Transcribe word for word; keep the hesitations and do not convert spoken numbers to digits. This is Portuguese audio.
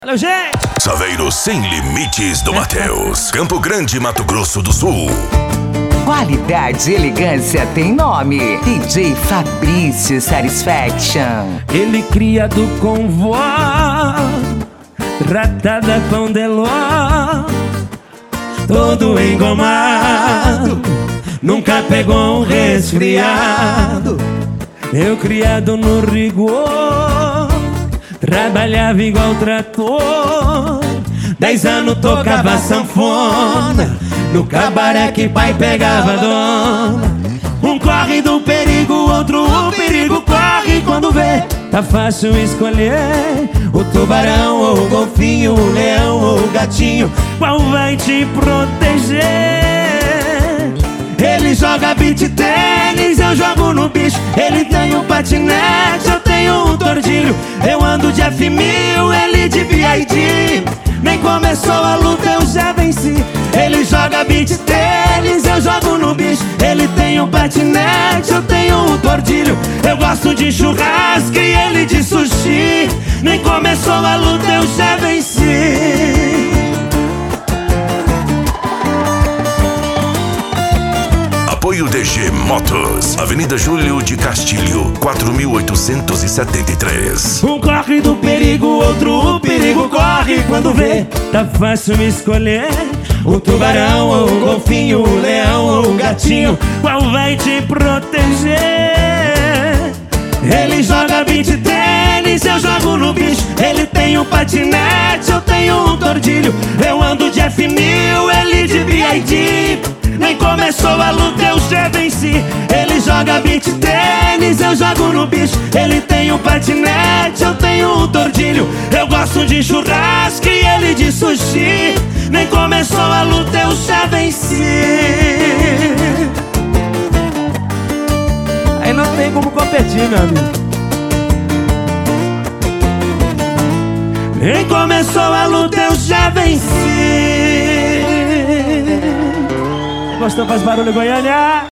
Valeu, gente! Saveiro Sem Limites do Mateus, Campo Grande, Mato Grosso do Sul. Qualidade e elegância tem nome. D J Fabrício Satisfaction. Ele criado com vó, tratada com deló, todo engomado, nunca pegou um resfriado. Eu criado no rigor, trabalhava igual trator. Dez anos tocava sanfona, no cabaré que pai pegava dona. Um corre do perigo, outro o perigo corre. Quando vê, tá fácil escolher o tubarão ou o golfinho, o leão ou o gatinho. Qual vai te proteger? Ele joga beach tênis, eu jogo no bicho. Ele tem um patinete, eu tenho um tordilho. Eu ando de F mil, ele de B I D. Nem começou a luta, eu já venci. Ele joga beach tênis, eu jogo no bicho. Ele tem um patinete, eu tenho um tordilho. Eu gosto de churrasco e ele de sushi. Nem começou a luta, eu já venci. Apoio D G Motos, Avenida Júlio de Castilho, quatro mil oitocentos e setenta e três. Um corre do perigo, outro o perigo corre. Quando vê, tá fácil escolher o tubarão ou o golfinho, o leão ou o gatinho. Qual vai te proteger? Ele joga beach tênis, eu jogo no bicho. Ele tem um patinete, eu tenho um tordilho. Eu ando de F mil, ele de B I D. Nem começou a luta, eu já venci. Ele joga beach tênis, eu jogo no bicho. Ele tem um patinete, eu tenho um tordilho. Eu gosto de churrasco e ele de sushi. Nem começou a luta, eu já venci. Aí não tem como competir, meu amigo. Nem começou a luta, eu já venci. Gostou? Faz barulho, Goiânia!